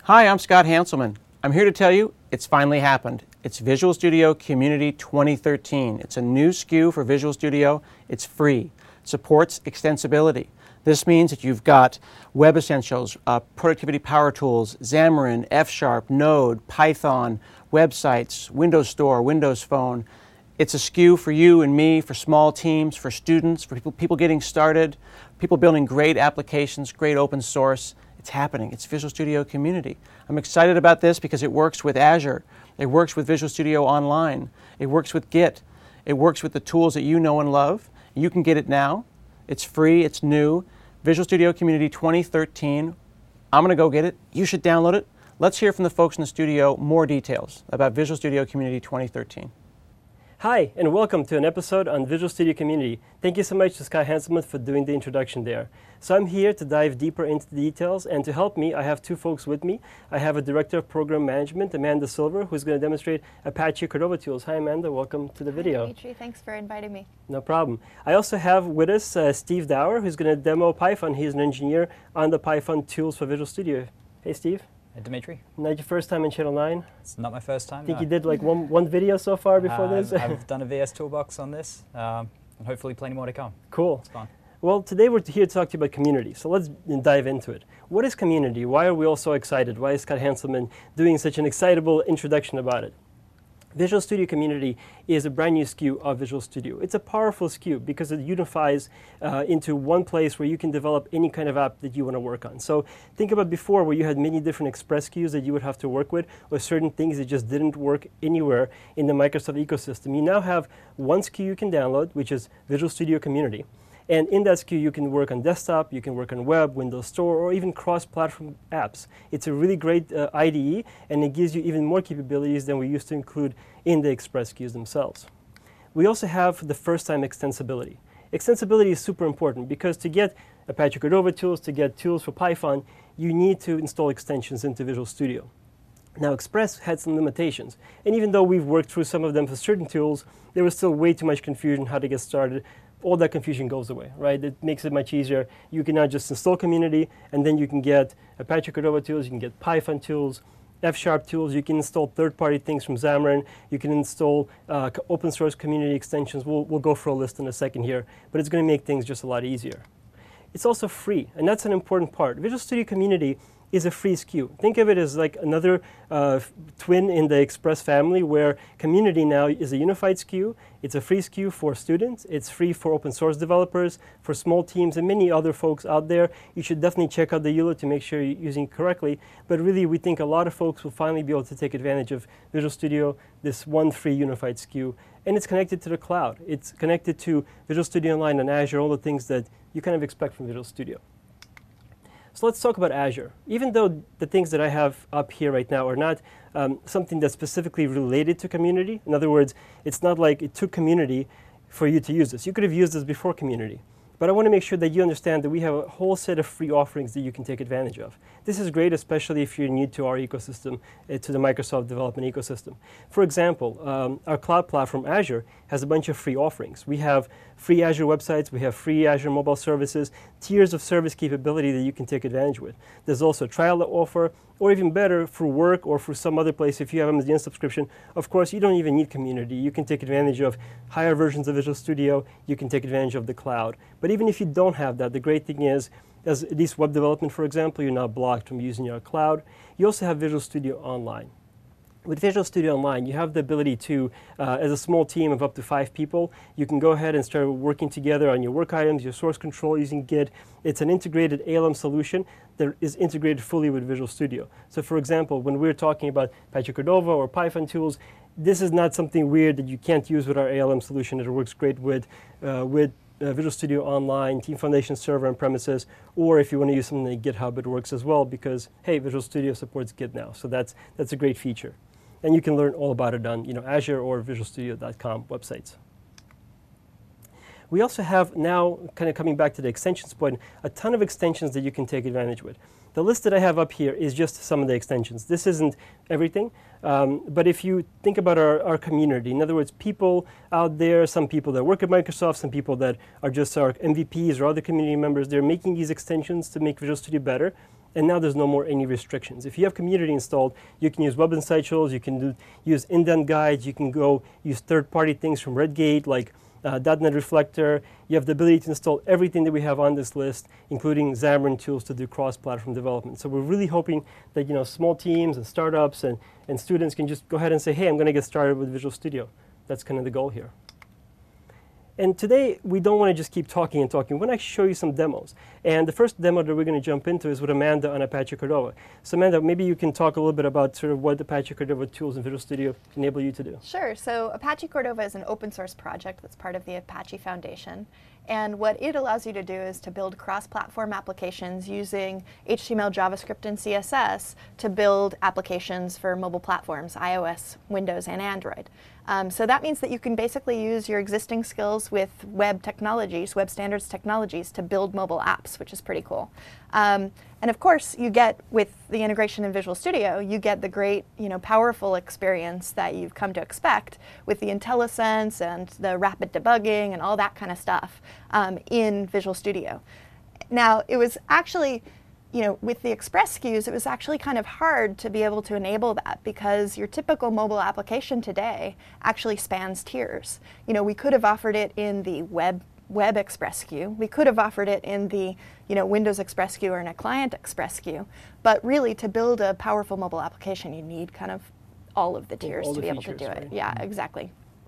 Hi, I'm Scott Hanselman. I'm here to tell you it's finally happened. It's Visual Studio Community 2013. It's a new SKU for Visual Studio. It's free. It supports extensibility. This means that you've got Web Essentials, Productivity Power Tools, Xamarin, F#, Node, Python, websites, Windows Store, Windows Phone. It's a SKU for you and me, for small teams, for students, for people getting started, people building great applications, great open source. It's happening. It's Visual Studio Community. I'm excited about this because it works with Azure. It works with Visual Studio Online. It works with Git. It works with the tools that you know and love. You can get it now. It's free. It's new. Visual Studio Community 2013. I'm going to go get it. You should download it. Let's hear from the folks in the studio more details about Visual Studio Community 2013. Hi, and welcome to an episode on Visual Studio Community. Thank you so much to Scott Hanselman for doing the introduction there. So I'm here to dive deeper into the details, and to help me, I have two folks with me. I have a Director of Program Management, Amanda Silver, who's going to demonstrate Apache Cordova tools. Hi, Amanda. Welcome to the video. Hi, Dimitri. Thanks for inviting me. No problem. I also have with us Steve Dower, who's going to demo Python. He's an engineer on the Python tools for Visual Studio. Hey, Steve. Hey, Dimitri. Not your first time in Channel 9? It's not my first time. I think you did like one video so far before this? I've done a VS Toolbox on this, and hopefully plenty more to come. Cool. It's fun. Well, today we're here to talk to you about community, so let's dive into it. What is community? Why are we all so excited? Why is Scott Hanselman doing such an excitable introduction about it? Visual Studio Community is a brand new SKU of Visual Studio. It's a powerful SKU because it unifies into one place where you can develop any kind of app that you want to work on. So think about before where you had many different Express SKUs that you would have to work with, or certain things that just didn't work anywhere in the Microsoft ecosystem. You now have one SKU you can download, which is Visual Studio Community. And in that SKU, you can work on desktop, you can work on web, Windows Store, or even cross-platform apps. It's a really great IDE, and it gives you even more capabilities than we used to include in the Express SKUs themselves. We also have the first-time extensibility. Extensibility is super important because to get Apache Cordova tools, to get tools for Python, you need to install extensions into Visual Studio. Now, Express had some limitations, and even though we've worked through some of them for certain tools, there was still way too much confusion how to get started. All that confusion goes away, right? It makes it much easier. You can now just install Community, and then you can get Apache Cordova tools, you can get Python tools, F# tools, you can install third-party things from Xamarin, you can install open source community extensions. We'll go for a list in a second here, but it's going to make things just a lot easier. It's also free, and that's an important part. Visual Studio Community is a free SKU. Think of it as like another twin in the Express family, where Community now is a unified SKU. It's a free SKU for students. It's free for open source developers, for small teams, and many other folks out there. You should definitely check out the EULA to make sure you're using it correctly. But really, we think a lot of folks will finally be able to take advantage of Visual Studio, this one free unified SKU. And it's connected to the cloud. It's connected to Visual Studio Online and Azure, all the things that you kind of expect from Visual Studio. So let's talk about Azure. Even though the things that I have up here right now are not something that's specifically related to Community, in other words, it's not like it took Community for you to use this. You could have used this before Community. But I want to make sure that you understand that we have a whole set of free offerings that you can take advantage of. This is great, especially if you're new to our ecosystem, to the Microsoft development ecosystem. For example, our cloud platform, Azure, has a bunch of free offerings. We have free Azure websites, we have free Azure mobile services, tiers of service capability that you can take advantage with. There's also a trial offer, or even better, for work or for some other place, if you have Amazon subscription, of course, you don't even need Community. You can take advantage of higher versions of Visual Studio. You can take advantage of the cloud. But even if you don't have that, the great thing is, as at least web development, for example, you're not blocked from using your cloud. You also have Visual Studio Online. With Visual Studio Online, you have the ability to, as a small team of up to 5 people, you can go ahead and start working together on your work items, your source control using Git. It's an integrated ALM solution that is integrated fully with Visual Studio. So for example, when we're talking about Apache Cordova or Python tools, this is not something weird that you can't use with our ALM solution. It works great with Visual Studio Online, Team Foundation Server on premises, or if you want to use something like GitHub, it works as well because, hey, Visual Studio supports Git now. So that's a great feature. And you can learn all about it on Azure or visualstudio.com websites. We also have now, kind of coming back to the extensions point, a ton of extensions that you can take advantage with. The list that I have up here is just some of the extensions. This isn't everything, but if you think about our community, in other words, people out there, some people that work at Microsoft, some people that are just our MVPs or other community members, they're making these extensions to make Visual Studio better. And now there's no more any restrictions. If you have Community installed, you can use Web Essentials, you can use indent guides, you can go use third-party things from Redgate, like .NET Reflector. You have the ability to install everything that we have on this list, including Xamarin Tools to do cross-platform development. So we're really hoping that small teams and startups and students can just go ahead and say, hey, I'm going to get started with Visual Studio. That's kind of the goal here. And today, we don't want to just keep talking and talking. We want to show you some demos. And the first demo that we're going to jump into is with Amanda on Apache Cordova. So Amanda, maybe you can talk a little bit about sort of what Apache Cordova tools in Visual Studio enable you to do. Sure. So Apache Cordova is an open source project that's part of the Apache Foundation. And what it allows you to do is to build cross-platform applications using HTML, JavaScript, and CSS to build applications for mobile platforms, iOS, Windows, and Android. So that means that you can basically use your existing skills with web technologies, web standards technologies, to build mobile apps, which is pretty cool. And of course, you get, with the integration in Visual Studio, you get the great, powerful experience that you've come to expect with the IntelliSense and the rapid debugging and all that kind of stuff in Visual Studio. Now, it was actually, with the Express SKUs, it was actually kind of hard to be able to enable that because your typical mobile application today actually spans tiers. We could have offered it in the Web Express SKU. We could have offered it in the Windows Express SKU or in a Client Express SKU. But really, to build a powerful mobile application, you need kind of all of the tiers to be able to do it. Right? Yeah, exactly.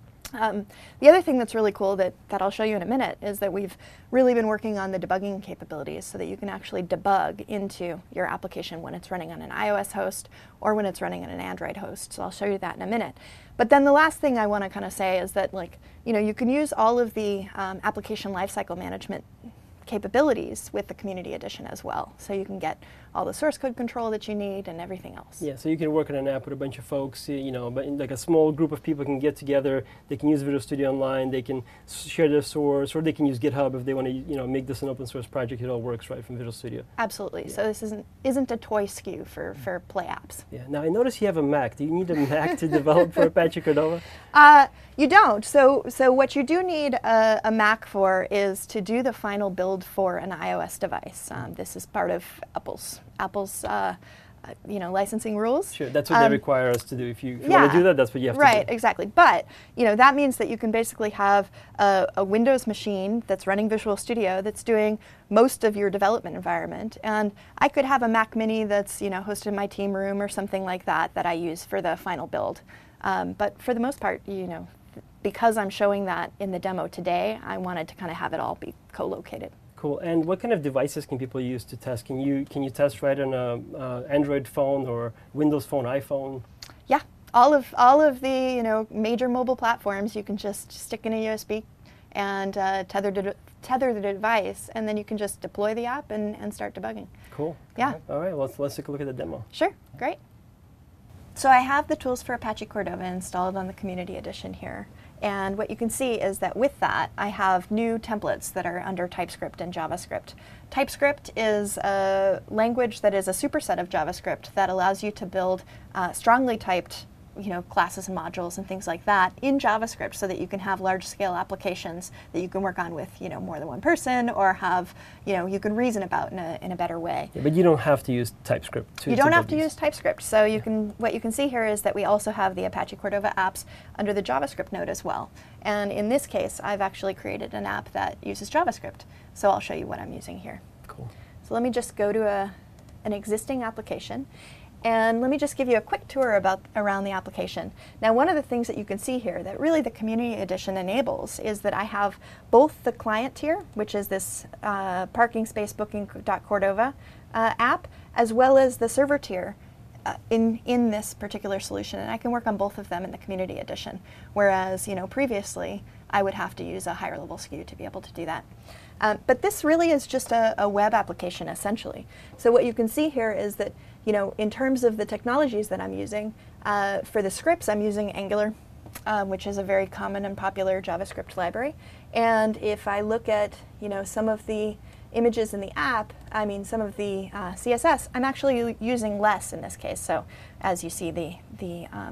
The other thing that's really cool that I'll show you in a minute is that we've really been working on the debugging capabilities so that you can actually debug into your application when it's running on an iOS host or when it's running on an Android host. So I'll show you that in a minute. But then the last thing I want to kind of say is that, you can use all of the application lifecycle management capabilities with the Community Edition as well. So you can get all the source code control that you need and everything else. Yeah, so you can work on an app with a bunch of folks, but like a small group of people can get together, they can use Visual Studio Online, they can share their source, or they can use GitHub if they want to, make this an open source project. It all works right from Visual Studio. Absolutely. Yeah. So this isn't a toy SKU for Play apps. Yeah. Now I notice you have a Mac. Do you need a Mac to develop for Apache Cordova? You don't. So what you do need a Mac for is to do the final build for an iOS device. This is part of Apple's licensing rules. Sure, that's what they require us to do. If you want to do that, that's what you have to do. Right, exactly. But that means that you can basically have a Windows machine that's running Visual Studio that's doing most of your development environment, and I could have a Mac Mini that's hosted in my team room or something like that I use for the final build. But for the most part, because I'm showing that in the demo today, I wanted to kind of have it all be co-located. Cool. And what kind of devices can people use to test? Can you test right on a Android phone or Windows Phone, iPhone? Yeah, all of the major mobile platforms. You can just stick in a USB and tether the device, and then you can just deploy the app and start debugging. Cool. Yeah. All right. Well, let's take a look at the demo. Sure. Great. So I have the tools for Apache Cordova installed on the Community Edition here. And what you can see is that with that, I have new templates that are under TypeScript and JavaScript. TypeScript is a language that is a superset of JavaScript that allows you to build strongly typed classes and modules and things like that in JavaScript so that you can have large-scale applications that you can work on with, more than one person, or have, you can reason about in a better way. Yeah, but you don't have to use TypeScript. You don't have to use TypeScript. So what you can see here is that we also have the Apache Cordova apps under the JavaScript node as well. And in this case, I've actually created an app that uses JavaScript. So I'll show you what I'm using here. Cool. So let me just go to an existing application. And let me just give you a quick tour around the application. Now, one of the things that you can see here that really the Community Edition enables is that I have both the client tier, which is this parking space booking.cordova app, as well as the server tier in this particular solution. And I can work on both of them in the Community Edition, whereas previously I would have to use a higher level SKU to be able to do that. But this really is just a web application, essentially. So what you can see here is that in terms of the technologies that I'm using, for the scripts, I'm using Angular, which is a very common and popular JavaScript library. And if I look at, some of the images in the app, some of the CSS, I'm actually using less in this case. So as you see, the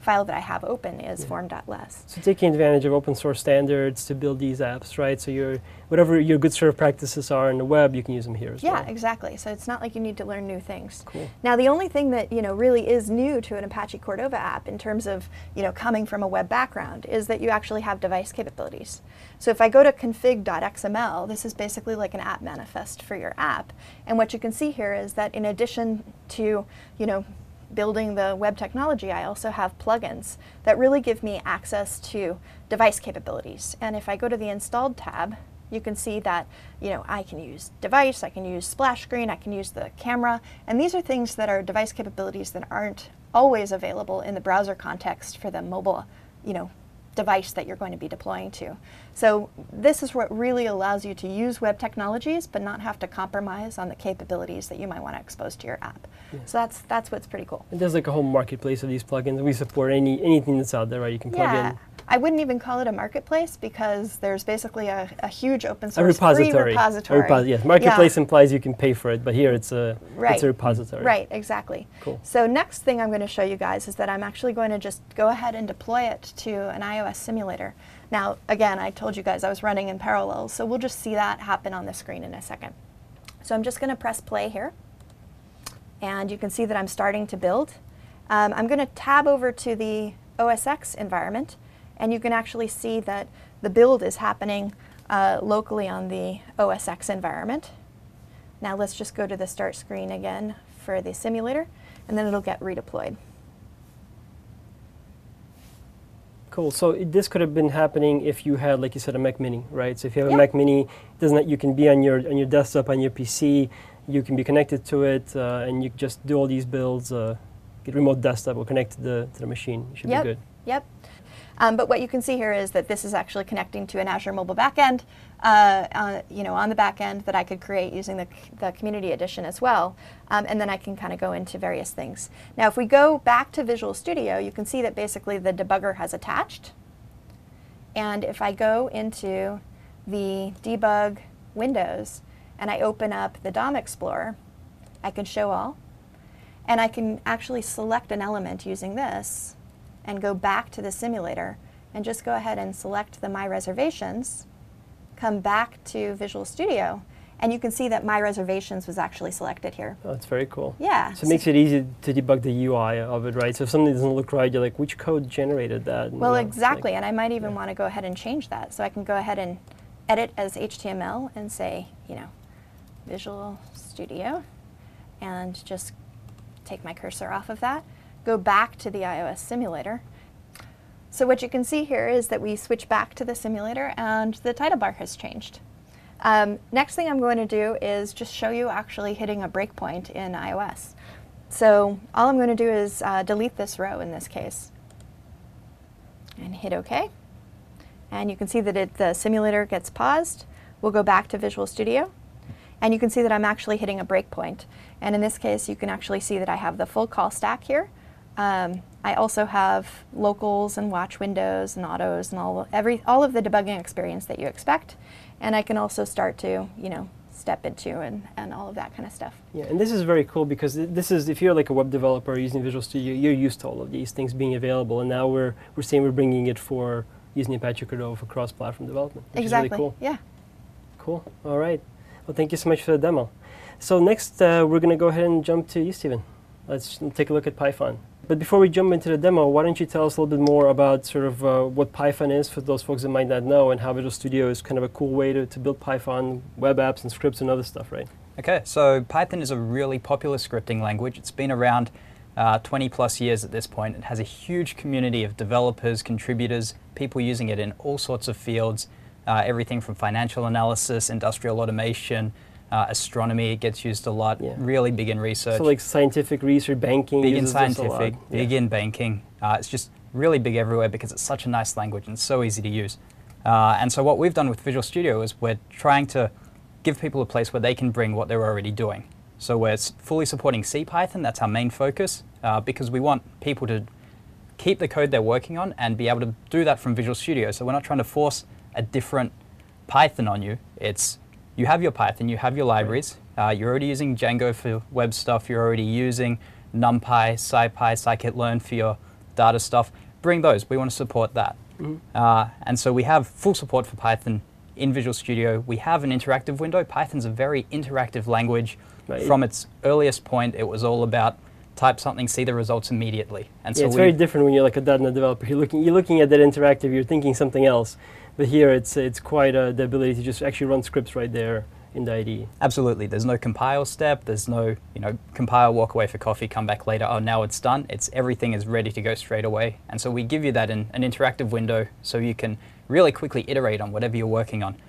file that I have open is form.les. So taking advantage of open source standards to build these apps, right? So whatever your good sort of practices are in the web, you can use them here as well. Yeah, exactly. So it's not like you need to learn new things. Cool. Now, the only thing that really is new to an Apache Cordova app in terms of coming from a web background is that you actually have device capabilities. So if I go to config.xml, this is basically like an app manifest for your app. And what you can see here is that in addition to building the web technology, I also have plugins that really give me access to device capabilities. And if I go to the installed tab, you can see that I can use device, I can use splash screen, I can use the camera, and these are things that are device capabilities that aren't always available in the browser context for the mobile device that you're going to be deploying to. So this is what really allows you to use web technologies but not have to compromise on the capabilities that you might want to expose to your app. Yeah. So that's what's pretty cool. And there's like a whole marketplace of these plugins. We support anything that's out there, right? You can plug in. I wouldn't even call it a marketplace because there's basically a huge open source repository. free repository. Yes, marketplace implies you can pay for it, but here it's a repository. Right, exactly. Cool. So next thing I'm going to show you guys is that I'm actually going to just go ahead and deploy it to an iOS simulator. Now, again, I told you guys I was running in parallel, so we'll just see that happen on the screen in a second. So I'm just going to press play here, and you can see that I'm starting to build. I'm going to tab over to the OS X environment, and you can actually see that the build is happening locally on the OS X environment. Now let's just go to the start screen again for the simulator, and then it'll get redeployed. Cool. So this could have been happening if you had, like you said, a Mac Mini, right? So if you have a Mac Mini, you can be on your desktop, on your PC, you can be connected to it, and you just do all these builds, get remote desktop or connect to the machine. It should be good. Yep. But what you can see here is that this is actually connecting to an Azure mobile backend, on the back end that I could create using the Community Edition as well. And then I can kind of go into various things. Now, if we go back to Visual Studio, you can see that basically the debugger has attached. And if I go into the debug windows and I open up the DOM Explorer, I can show all. And I can actually select an element using this and go back to the simulator and just go ahead and select the My Reservations, come back to Visual Studio, and you can see that My Reservations was actually selected here. Oh, that's very cool. Yeah. So it makes it easy to debug the UI of it, right? So if something doesn't look right, you're like, which code generated that? And well, exactly, and I might even want to go ahead and change that. So I can go ahead and edit as HTML and say, Visual Studio, and just take my cursor off of that. Go back to the iOS simulator. So what you can see here is that we switch back to the simulator and the title bar has changed. Next thing I'm going to do is just show you actually hitting a breakpoint in iOS. So all I'm going to do is delete this row in this case and hit OK. And you can see that the simulator gets paused. We'll go back to Visual Studio. And you can see that I'm actually hitting a breakpoint. And in this case, you can actually see that I have the full call stack here. I also have locals and watch windows and autos and all of the debugging experience that you expect. And I can also start to, step into and all of that kind of stuff. Yeah, and this is very cool because this is, if you're like a web developer using Visual Studio, you're used to all of these things being available. And now we're saying we're bringing it for using Apache Cordova for cross-platform development, which exactly. is really cool. Yeah. Cool. All right. Well, thank you so much for the demo. So next, we're going to go ahead and jump to you, Stephen. Let's take a look at Python. But before we jump into the demo, why don't you tell us a little bit more about sort of what Python is for those folks that might not know, and how Visual Studio is kind of a cool way to build Python web apps and scripts and other stuff, right? Okay, so Python is a really popular scripting language. It's been around 20 plus years at this point. It has a huge community of developers, contributors, people using it in all sorts of fields, everything from financial analysis, industrial automation, astronomy. It gets used a lot, really big in research. So like scientific research, banking. Big in scientific, big in banking. It's just really big everywhere because it's such a nice language and so easy to use. And so what we've done with Visual Studio is we're trying to give people a place where they can bring what they're already doing. So we're fully supporting CPython, that's our main focus, because we want people to keep the code they're working on and be able to do that from Visual Studio. So we're not trying to force a different Python on you. It's you have your Python, you have your libraries, you're already using Django for web stuff, you're already using NumPy, SciPy, scikit-learn for your data stuff, bring those. We want to support that. And so we have full support for Python in Visual Studio. We have an interactive window. Python's a very interactive language. Right. From its earliest point, it was all about type something, see the results immediately. And so it's very different when you're like a .NET developer. You're looking at that interactive, you're thinking something else. But here it's quite the ability to just actually run scripts right there in the IDE. Absolutely. There's no compile step. There's no, compile, walk away for coffee, come back later. Oh, now it's done. Everything is ready to go straight away. And so we give you that in an interactive window so you can really quickly iterate on whatever you're working on.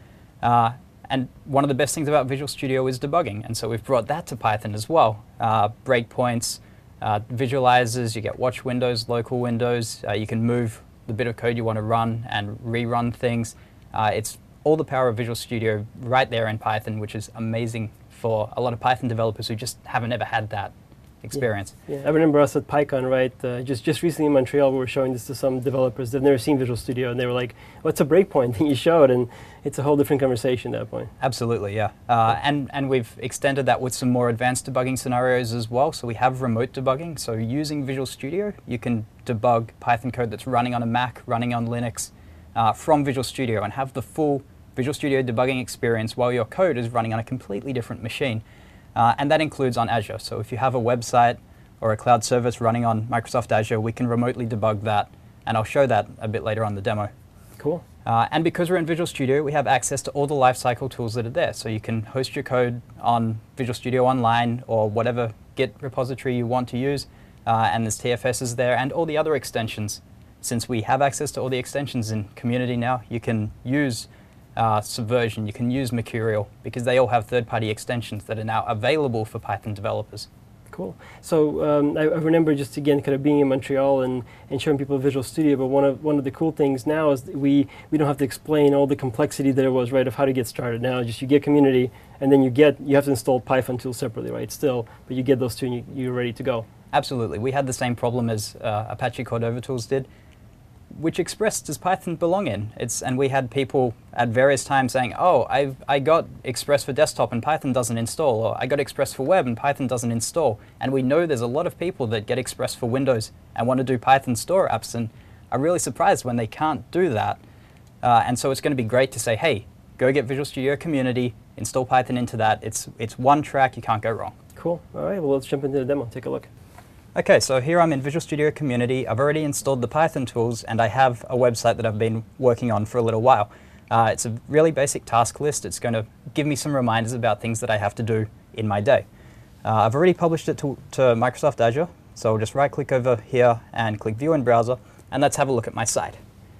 And one of the best things about Visual Studio is debugging. And so we've brought that to Python as well. Breakpoints, visualizers, you get watch windows, local windows. You can move the bit of code you want to run and rerun things. It's all the power of Visual Studio right there in Python, which is amazing for a lot of Python developers who just haven't ever had that experience. Yeah. I remember us at PyCon, right? Just recently in Montreal, we were showing this to some developers. They've never seen Visual Studio, and they were like, "What's a breakpoint?" And you showed, and it's a whole different conversation at that point. Absolutely, yeah. And we've extended that with some more advanced debugging scenarios as well. So we have remote debugging. So using Visual Studio, you can debug Python code that's running on a Mac, running on Linux, from Visual Studio, and have the full Visual Studio debugging experience while your code is running on a completely different machine. And that includes on Azure. So if you have a website or a cloud service running on Microsoft Azure, we can remotely debug that. And I'll show that a bit later on the demo. Cool. And because we're in Visual Studio, we have access to all the lifecycle tools that are there. So you can host your code on Visual Studio Online or whatever Git repository you want to use. And there's TFSs there and all the other extensions. Since we have access to all the extensions in Community now, you can use Subversion, you can use Mercurial, because they all have third-party extensions that are now available for Python developers. Cool. So I remember just again kind of being in Montreal and showing people Visual Studio, but one of the cool things now is that we don't have to explain all the complexity there was, right, of how to get started. Now just you get Community, and then you have to install Python tools separately, right, still, but you get those two and you're ready to go. Absolutely. We had the same problem as Apache Cordova Tools did. Which Express does Python belong in? And we had people at various times saying, oh, I got Express for desktop and Python doesn't install, or I got Express for web and Python doesn't install. And we know there's a lot of people that get Express for Windows and want to do Python store apps and are really surprised when they can't do that. And so it's going to be great to say, hey, go get Visual Studio Community, install Python into that. It's one track, you can't go wrong. Cool. All right, well, let's jump into the demo. Take a look. Okay, so here I'm in Visual Studio Community. I've already installed the Python tools, and I have a website that I've been working on for a little while. It's a really basic task list. It's going to give me some reminders about things that I have to do in my day. I've already published it to Microsoft Azure, so I'll just right-click over here and click View in Browser, and let's have a look at my site.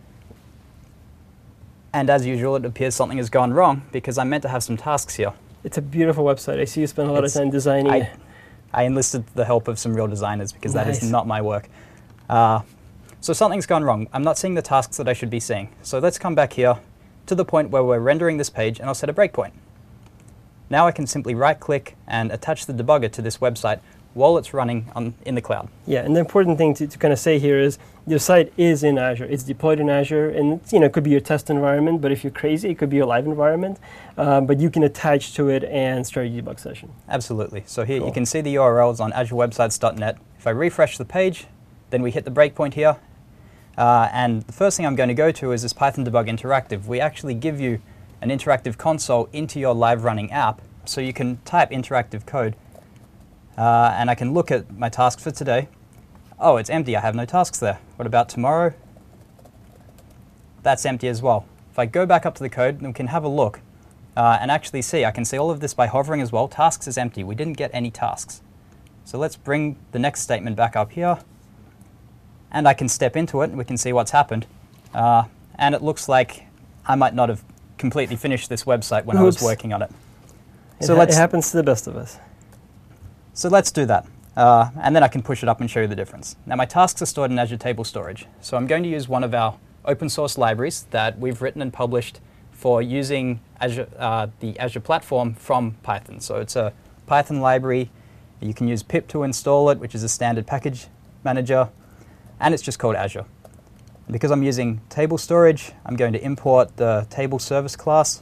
And as usual, it appears something has gone wrong because I'm meant to have some tasks here. It's a beautiful website. I see you spend a lot of time designing it. I enlisted the help of some real designers because that is not my work. So something's gone wrong. I'm not seeing the tasks that I should be seeing. So let's come back here to the point where we're rendering this page, and I'll set a breakpoint. Now I can simply right-click and attach the debugger to this website while it's running in the cloud. Yeah, and the important thing to kind of say here is your site is in Azure. It's deployed in Azure, and it could be your test environment, but if you're crazy, it could be your live environment. But you can attach to it and start a debug session. Absolutely. So here you can see the URLs on azurewebsites.net. If I refresh the page, then we hit the breakpoint here. And the first thing I'm going to go to is this Python Debug Interactive. We actually give you an interactive console into your live running app, so you can type interactive code. And I can look at my tasks for today. Oh, it's empty. I have no tasks there. What about tomorrow? That's empty as well. If I go back up to the code, then we can have a look and actually see. I can see all of this by hovering as well. Tasks is empty. We didn't get any tasks. So let's bring the next statement back up here. And I can step into it, and we can see what's happened. And it looks like I might not have completely finished this website when I was working on it. It happens to the best of us. So let's do that. And then I can push it up and show you the difference. Now my tasks are stored in Azure Table Storage. So I'm going to use one of our open source libraries that we've written and published for using Azure, the Azure platform from Python. So it's a Python library. You can use pip to install it, which is a standard package manager. And it's just called Azure. And because I'm using table storage, I'm going to import the table service class.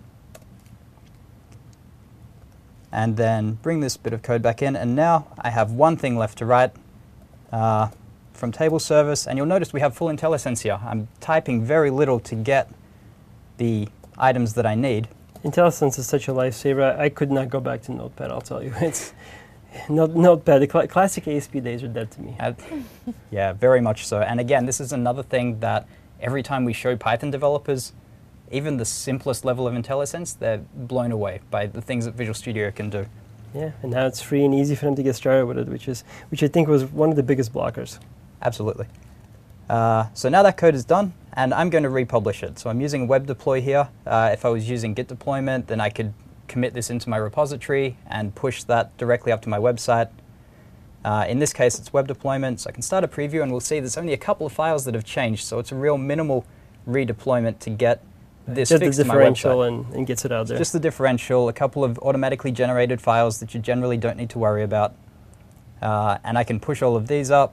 And then bring this bit of code back in, and now I have one thing left to write from table service, and you'll notice we have full IntelliSense here. I'm typing very little to get the items that I need. IntelliSense is such a lifesaver. I could not go back to Notepad, I'll tell you. It's Notepad, the classic ASP days are dead to me. Yeah, very much so. And again, this is another thing that every time we show Python developers, even the simplest level of IntelliSense, they're blown away by the things that Visual Studio can do. Yeah, and now it's free and easy for them to get started with it, which I think was one of the biggest blockers. Absolutely. So now that code is done, and I'm going to republish it. So I'm using web deploy here. If I was using Git deployment, then I could commit this into my repository and push that directly up to my website. In this case, it's web deployment, so I can start a preview, and we'll see there's only a couple of files that have changed, so it's a real minimal redeployment to get this just fixed the to my differential website. and gets it out there. Just the differential, a couple of automatically generated files that you generally don't need to worry about. And I can push all of these up.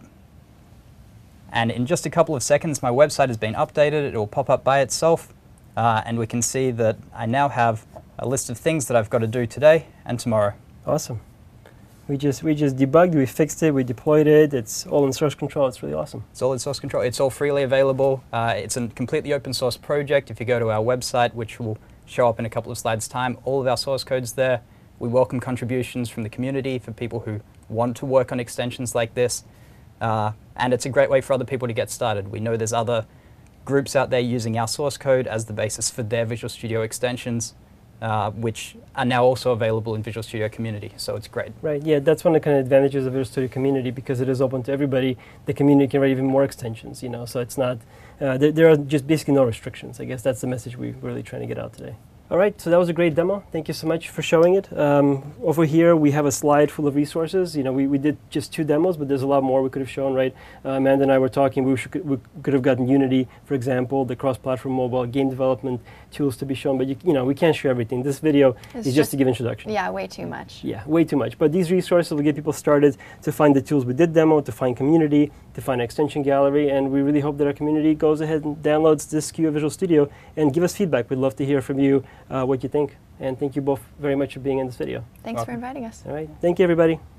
And in just a couple of seconds, my website has been updated. It will pop up by itself. And we can see that I now have a list of things that I've got to do today and tomorrow. Awesome. We just debugged, we fixed it, we deployed it. It's all in source control. It's really awesome. It's all in source control. It's all freely available. It's a completely open source project. If you go to our website, which will show up in a couple of slides' time, all of our source code's there. We welcome contributions from the community for people who want to work on extensions like this. And it's a great way for other people to get started. We know there's other groups out there using our source code as the basis for their Visual Studio extensions, which are now also available in Visual Studio Community, so it's great. Right, yeah, that's one of the kind of advantages of Visual Studio Community, because it is open to everybody. The community can write even more extensions, you know, so it's not, there are just basically no restrictions. I guess that's the message we're really trying to get out today. All right, so that was a great demo. Thank you so much for showing it. Over here, we have a slide full of resources. You know, we did just 2 demos, but there's a lot more we could have shown, right? Amanda and I were talking, we could have gotten Unity, for example, the cross-platform mobile game development tools to be shown, but you know, we can't show everything. This video is just to give introduction. Yeah, way too much. Yeah, way too much. But these resources will get people started to find the tools we did demo, to find community, to find extension gallery, and we really hope that our community goes ahead and downloads this SKU of Visual Studio and give us feedback. We'd love to hear from you what you think. And thank you both very much for being in this video. Thanks for inviting us. All right. Thank you, everybody.